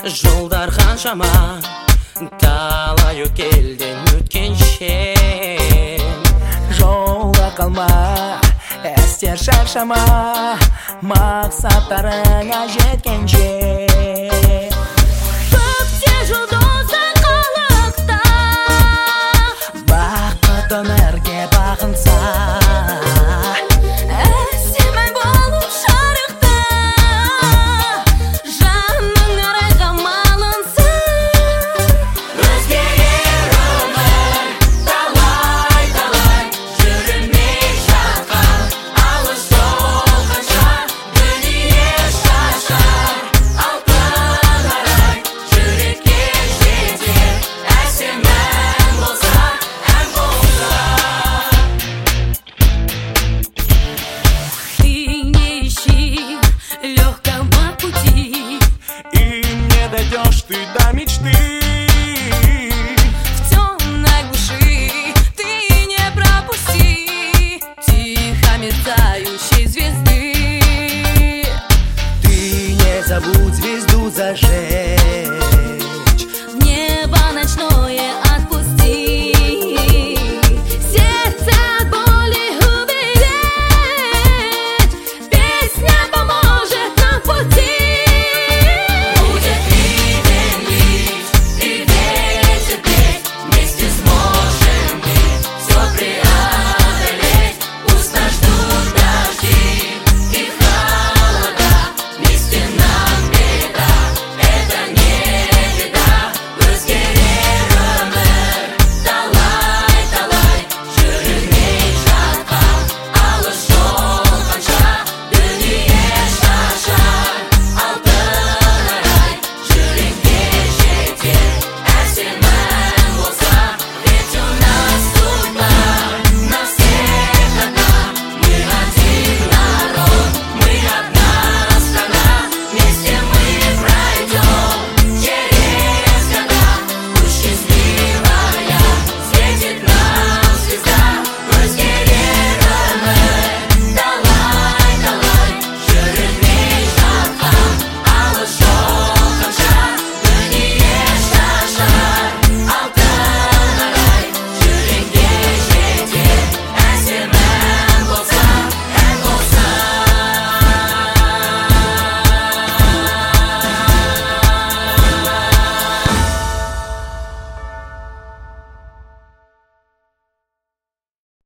Жылдар қаншама, талай өткелден өткенше. Жолда қалма, әстер шаршама, мақсаттарыңа жеткенше. Көкте жұлдызы қалықта, бақыт өмірге бағынса. әсем болып шарықта, жаның арайға малынса. Өзгерер өмір, талай-талай, жүрмей жатқан алыс жол қанша. Дүние шашар, алтын арай, жүрекке жетер. Әсем ән болса, ән болса. Ты не ищи легкого пути, И не дойдешь ты до мечты. в темной глуши ты не пропусти тихо мерцающей звезды. Ты не забудь звезду зажечь.